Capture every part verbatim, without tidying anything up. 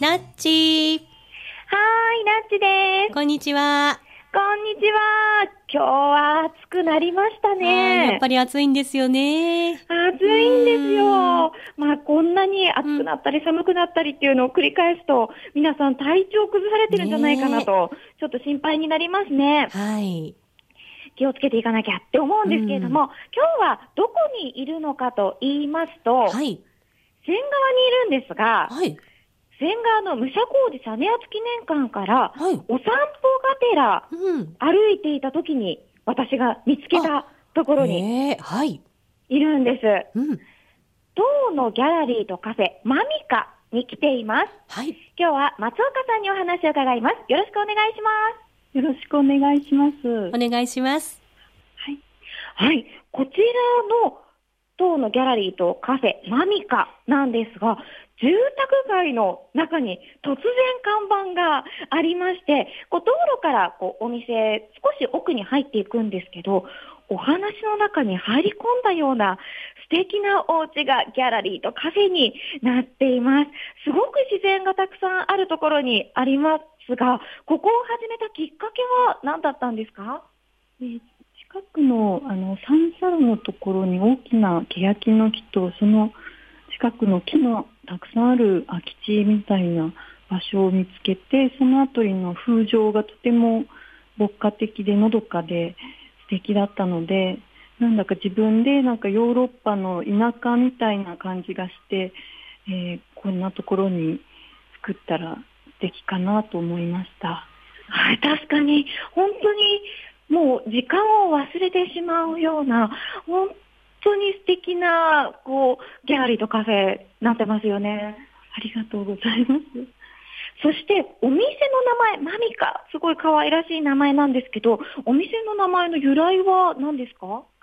ナッチー。 はーい、ナッチです。 こんにちは。 こんにちは。今日は暑くなりましたね。 やっぱり暑いんですよね。 暑いんですよ。まあこんなに暑くなったり寒くなったりっていうのを繰り返すと、皆さん体調崩されてるんじゃないかなと、ちょっと心配になりますね。 はい。 気をつけていかなきゃって思うんですけれども、今日はどこにいるのかと言いますと、 はい。 仙川にいるんですが、 はい。 仙川の武者小路実篤記念館から、 はい、 お散歩がてら、歩いていた時に私が見つけたところにいるんです。 うん、 当のギャラリーとカフェマミカに来ています。 はい、 今日は松岡さんにお話を伺います。よろしくお願いします。 よろしくお願いします。 お願いします。 はい。はい。こちらの当のギャラリーとカフェマミカなんですが、住宅街の中に突然看板がありまして、こう道路からこうお店少し奥に入っていくんですけど、お話の中に入り込んだような素敵なお家がギャラリーとカフェになっています。すごく自然がたくさんあるところにありますが、ここを始めたきっかけは何だったんですか？ えー、近くのあの三差路のところに大きな欅の木と、その近くの木のたくさんある空き地みたいな場所を見つけて、そのあたりの風情がとても牧歌的でのどかで素敵だったので、なんだか自分でなんかヨーロッパの田舎みたいな感じがして、えー、こんなところに作ったら素敵かなと思いました。 はい、確かに本当にもう時間を忘れてしまうような本当に素敵なこうギャラリーとカフェになってますよね。 ありがとうございます。 そしてお店の名前マミカ、すごい可愛らしい名前なんですけど、お店の名前の由来は何ですか？ はい、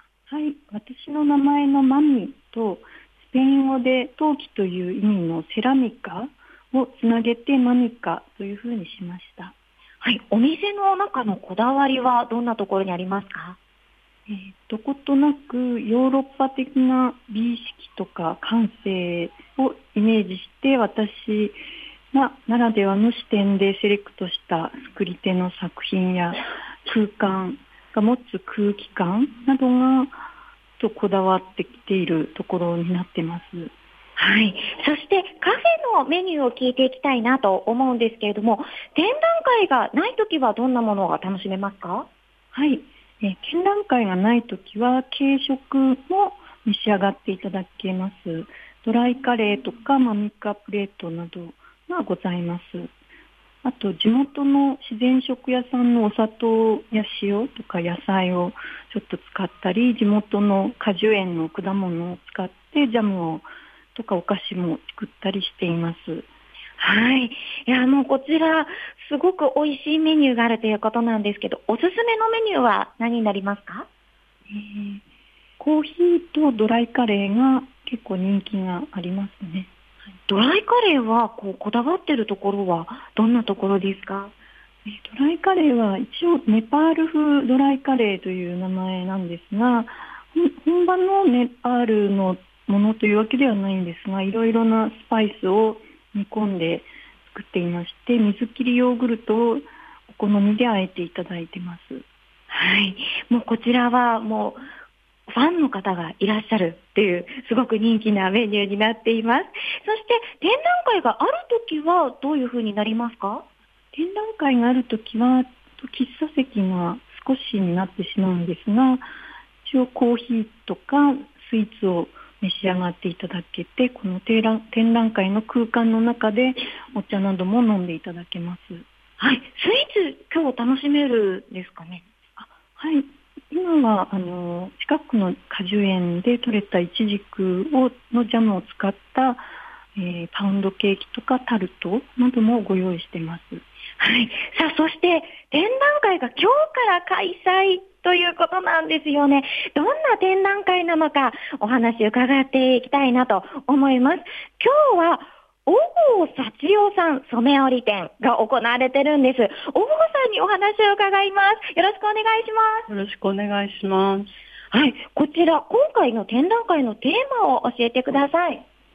私の名前のマミとスペイン語で陶器という意味のセラミカをつなげてマミカというふうにしました。 はい、お店の中のこだわりはどんなところにありますか？ えー、どことなくヨーロッパ的な美意識とか感性をイメージして、私がならではの視点でセレクトした作り手の作品や空間が持つ空気感などがとこだわってきているところになってます。 はい。そしてカフェのメニューを聞いていきたいなと思うんですけれども、展覧会がないときはどんなものが楽しめますか？ はい。え展覧会がないときは軽食も召し上がっていただけます。ドライカレーとかマミカプレートなどがございます。あと地元の自然食屋さんのお砂糖や塩とか野菜をちょっと使ったり、地元の果樹園の果物を使ってジャムをとかお菓子も作ったりしています。 はい。いや、もうこちら、すごく美味しいメニューがあるということなんですけど、おすすめのメニューは何になりますか？ えー、コーヒーとドライカレーが結構人気がありますね。 ドライカレーはこうこだわっているところはどんなところですか？ えー、ドライカレーは一応ネパール風ドライカレーという名前なんですが、本場のネパールのものというわけではないんですが、いろいろなスパイスを煮込んで作っていまして、水切りヨーグルトをお好みで和えていただいてます。 はい。もうこちらはもうファンの方がいらっしゃるっていうすごく人気なメニューになっています。そして展覧会があるときはどういう風になりますか？ 展覧会があるときは喫茶席が少しになってしまうんですが、一応コーヒーとかスイーツを召し上がっていただけて、この展覧、展覧会の空間の中でお茶なども飲んでいただけます。 はい、スイーツ今日楽しめるんですかね？ あ、はい、今はあの近くの果樹園で採れたイチジクをのジャムを使った、えー、パウンドケーキとかタルトなどもご用意しています。 はい、さあそして展覧会が今日から開催ということなんですよね。どんな展覧会なのかお話伺っていきたいなと思います。今日は小郷幸代さん染織展が行われてるんです。小郷さんにお話を伺います。よろしくお願いします。 よろしくお願いします。 はい、こちら今回の展覧会のテーマを教えてください。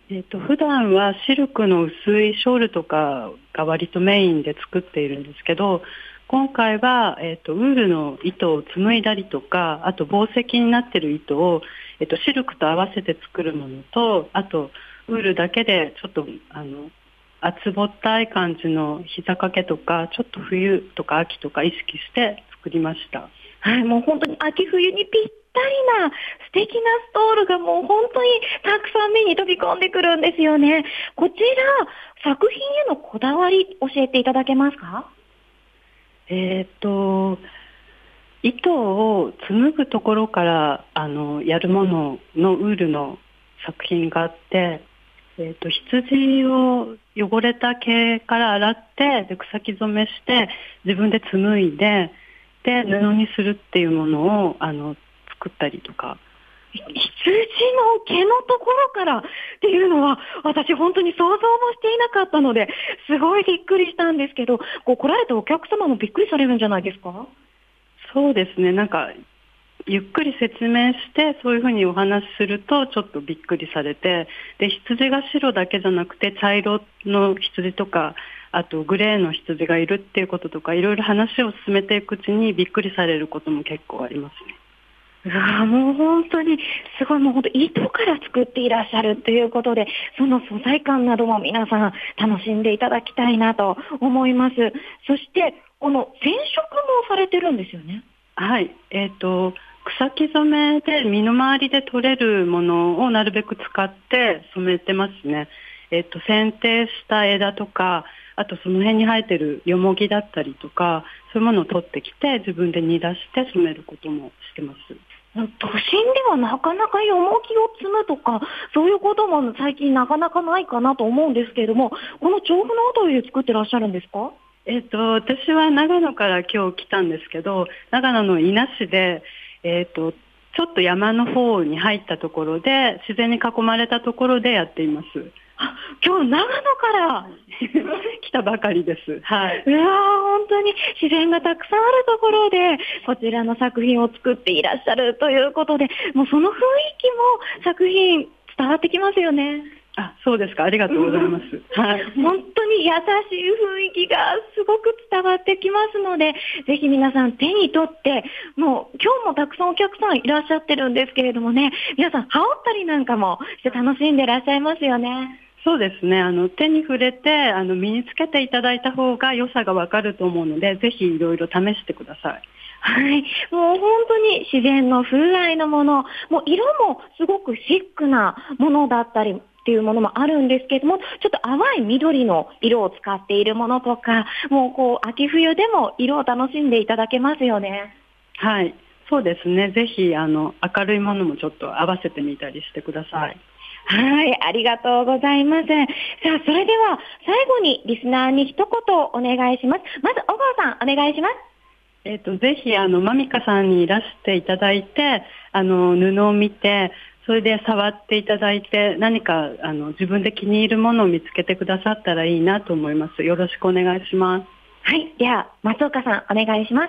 えっと、普段はシルクの薄いショールとかが割とメインで作っているんですけど、今回は、えっと、ウールの糸を紡いだりとか、あと紡績になっている糸を、えっと、シルクと合わせて作るものと、あとウールだけでちょっとあの厚ぼったい感じの膝掛けとか、ちょっと冬とか秋とか意識して作りました。 はい、もう本当に秋冬にぴったりな素敵なストールがもう本当にたくさん目に飛び込んでくるんですよね。こちら、作品へのこだわり教えていただけますか？ えっと、糸を紡ぐところからあのやるもののウールの作品があって、えっと、羊を汚れた毛から洗ってで草木染めして自分で紡いでで布にするっていうものをあの作ったりとか。 羊の毛のところからっていうのは私本当に想像もしていなかったのですごいびっくりしたんですけど、こう来られたお客様もびっくりされるんじゃないですか？ そうですね、なんかゆっくり説明してそういうふうにお話しするとちょっとびっくりされて、で羊が白だけじゃなくて茶色の羊とかあとグレーの羊がいるっていうこととかいろいろ話を進めていくうちにびっくりされることも結構ありますね。 うわもう本当にすごい、もう本当糸から作っていらっしゃるということで、その素材感なども皆さん楽しんでいただきたいなと思います。そしてこの染色もされてるんですよね。 はい、えーと、草木染めで身の回りで取れるものをなるべく使って染めてますね。えーと、剪定した枝とか、あとその辺に生えてるよもぎだったりとか、そういうものを取ってきて自分で煮出して染めることもしてます。 都心ではなかなかよもぎを摘むとかそういうことも最近なかなかないかなと思うんですけれども、この調布のあたりで作ってらっしゃるんですか？ えっと、私は長野から今日来たんですけど、長野の伊那市で、えっと、ちょっと山の方に入ったところで自然に囲まれたところでやっています。 あ、今日長野から来たばかりです。はい。 うわー、本当に自然がたくさんあるところでこちらの作品を作っていらっしゃるということで、もうその雰囲気も作品伝わってきますよね。 あ、そうですか。ありがとうございます。はい。 本当に優しい雰囲気がすごく伝わってきますので、ぜひ皆さん手に取って、もう今日もたくさんお客さんいらっしゃってるんですけれどもね、皆さん羽織ったりなんかもして楽しんでいらっしゃいますよね。 そうですね。あの手に触れてあの身につけていただいた方が良さがわかると思うので、ぜひいろいろ試してください。 はい。もう本当に自然の風合いのもの、もう色もすごくシックなものだったりっていうものもあるんですけれども、ちょっと淡い緑の色を使っているものとか、もうこう秋冬でも色を楽しんでいただけますよね。 はい。そうですね。ぜひあの明るいものもちょっと合わせてみたりしてください。 はい、ありがとうございます。さあ、それでは最後にリスナーに一言お願いします。まず小川さんお願いします。 えっと、ぜひあのマミカさんにいらしていただいて、あの布を見て、それで触っていただいて、何かあの自分で気に入るものを見つけてくださったらいいなと思います。よろしくお願いします。 はい、では松岡さんお願いします。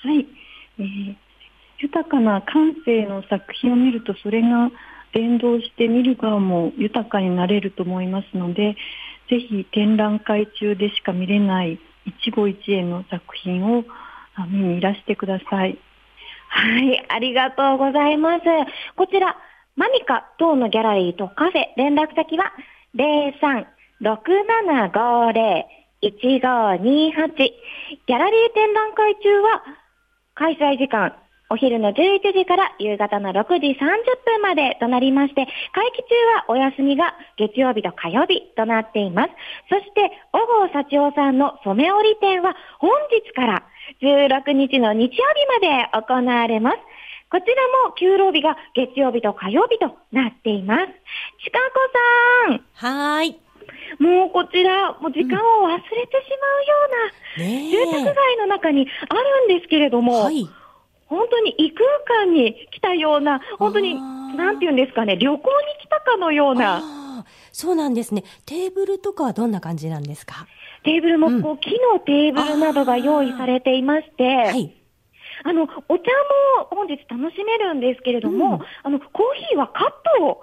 はい、えー、豊かな感性の作品を見るとそれが連動して見る側も豊かになれると思いますので、ぜひ展覧会中でしか見れない一期一会の作品を見にいらしてください。 はい、ありがとうございます。こちらマミカ等のギャラリーとカフェ、連絡先は ゼロさん ろくななごゼロ いちごにはち。ギャラリー展覧会中は開催時間お昼のじゅういちじから夕方のろくじさんじゅっぷんまでとなりまして、会期中はお休みが月曜日と火曜日となっています。そして小郷幸男さんの染め織り展は本日からじゅうろくにちの日曜日まで行われます。こちらも休労日が月曜日と火曜日となっています。ちかこさん。 はーい。 もうこちら、もう時間を忘れてしまうような、住宅街の中にあるんですけれども、 はい。 本当に異空間に来たような、本当に、なんていうんですかね、旅行に来たかのような。 あ、そうなんですね。テーブルとかはどんな感じなんですか？ テーブルもこう、うん、木のテーブルなどが用意されていまして、はい、あの、お茶も本日楽しめるんですけれども、うん、あの、コーヒーはカップを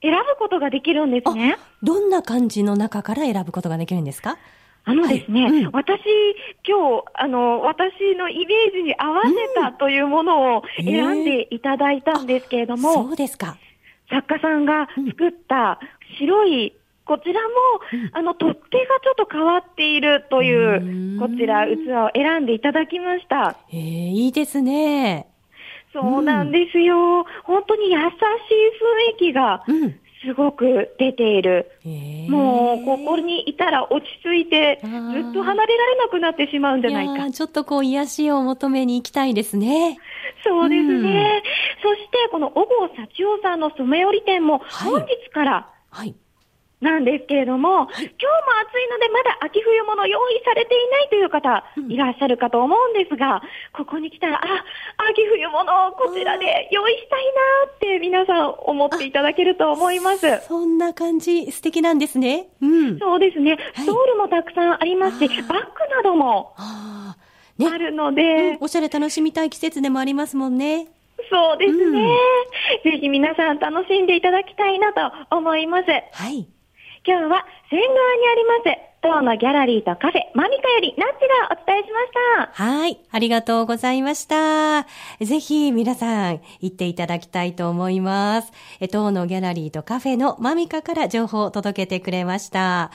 選ぶことができるんですね。 どんな感じの中から選ぶことができるんですか？ あのですね、 はいうん、 私、今日、あの、私のイメージに合わせたというものを選んでいただいたんですけれども、 そうですか。 作家さんが作った白い、こちらも、 うん、 あの、取っ手がちょっと変わっているという、こちら、器を選んでいただきました。 えー、いいですね。 そうなんですよ。うん、本当に優しい雰囲気が、すごく出ている。 うん、 もう、ここにいたら落ち着いて、ずっと離れられなくなってしまうんじゃないか。 いやちょっとこう、癒しを求めに行きたいですね。 そうですね。うん、そして、この小郷幸男さんの染め織店も、本日から、 はいはいなんですけれども、はい、今日も暑いのでまだ秋冬物用意されていないという方、うん、いらっしゃるかと思うんですが、ここに来たら、あ、秋冬物をこちらで用意したいなって皆さん思っていただけると思います。 そんな感じ、素敵なんですね。うん。 そうですね。ストールもたくさんありますし、はい、バッグなどもあるので、ねうん、おしゃれ楽しみたい季節でもありますもんね。 そうですね。うん、ぜひ皆さん楽しんでいただきたいなと思います。 はい。 今日は仙川にあります当のギャラリーとカフェマミカよりナッチがお伝えしました。 はい、ありがとうございました。ぜひ皆さん行っていただきたいと思います。当のギャラリーとカフェのマミカから情報を届けてくれました。